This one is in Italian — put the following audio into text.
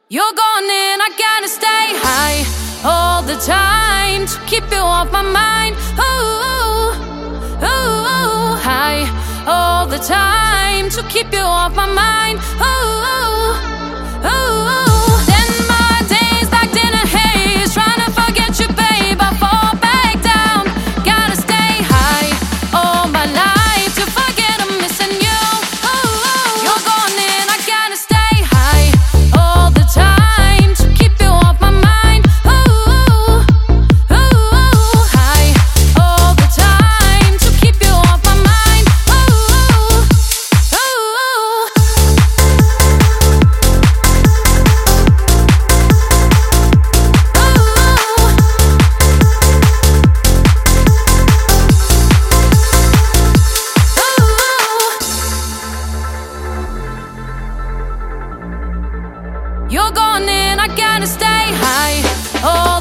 You're gone and I gotta stay high all the time to keep you off my mind. Ooh, ooh, high all the time to keep you off my mind. Ooh, ooh. Then my days locked in a haze, trying to forget you, babe. I fall back down. Gotta stay high all my life to forget I'm missing you. Ooh, you're gone and I gotta stay high all the time to keep you off my mind. Ooh, ooh, high all the time to keep you off my mind. Ooh, ooh. You're gone and I gotta stay high. Oh.